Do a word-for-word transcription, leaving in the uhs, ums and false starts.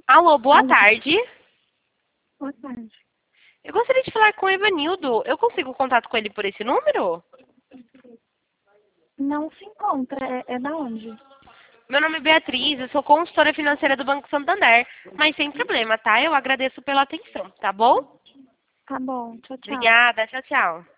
Alô, boa Alô, tarde. boa tarde. Eu gostaria de falar com o Evanildo. Eu consigo contato com ele por esse número? Não se encontra, é, é da onde? Meu nome é Beatriz, eu sou consultora financeira do Banco Santander. Mas sem problema, tá? Eu agradeço pela atenção, tá bom? Tá bom, tchau, tchau. Obrigada, tchau, tchau.